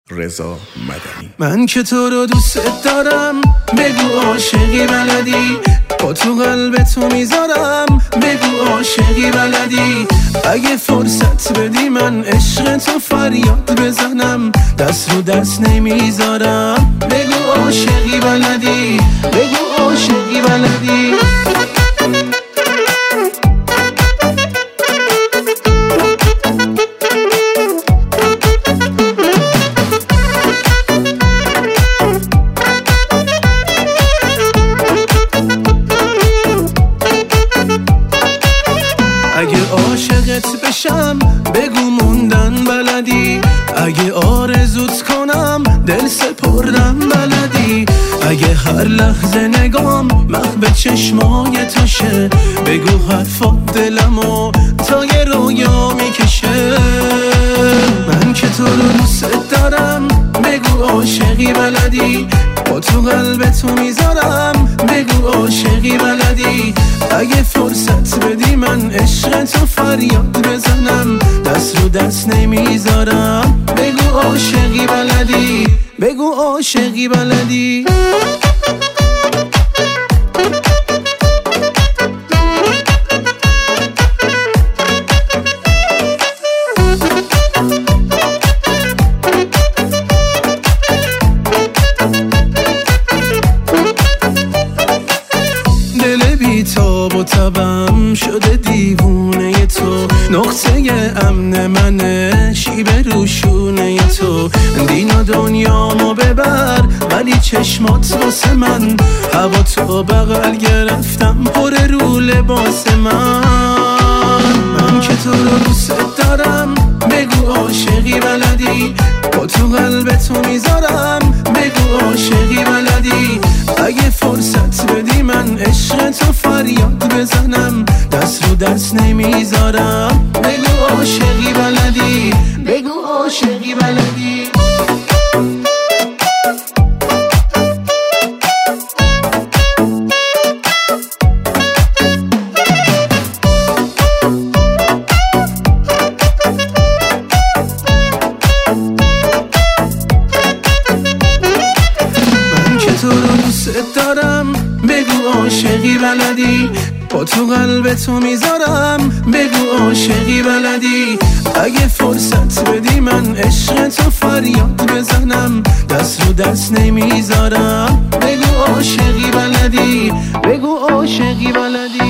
رضا مدنی. من که تو رو دوست دارم، بگو عاشقی بلدی، با تو قلب تو میذارم، بگو عاشقی بلدی. اگه فرصت بدی من عشق تو فریاد بزنم، دست رو دست نمیذارم. بگو عاشقی بلدی، بگو عاشقی بلدی. اگه عاشقت بشم بگو موندن بلدی، اگه آرزوت کنم دل سپردن بلدی. اگه هر لحظه نگام محو چشمای توشه، بگو حرفات دلمو تا یه رویا میکشه. من که تو رو دوست دارم، بگو عاشقی بلدی، با تو قلب تو میذارم، بگو عاشقی بلدی. اگه فرصت بدی من عشق تو فریاد بزنم، دست رو دست نمیذارم. بگو عاشقی بلدی، بگو عاشقی بلدی. دل بیتاب و تبم شده دیوونه تو، نقطه امن منه شیب روشونه تو. دین و دنیامو ببر ولی چشمات واسه من، هوا تو بغل گرفتم پر رو لباس من که تو رو دوست دارم، بگو عاشقی بلدی، با تو قلب تو میذارم، بگو عاشقی بلدی. اگه فرصت بدی من عشق تو فریاد بزنم، دست رو دست نمیذارم. بگو عاشقی بلدی، بگو عاشقی بلدی. تو رو دوست دارم، بگو عاشقی بلدی، با تو قلب تو میذارم، بگو عاشقی بلدی. اگه فرصت بدی من عشق تو فریاد بزنم، دست رو دست نمیذارم. بگو عاشقی بلدی، بگو عاشقی بلدی.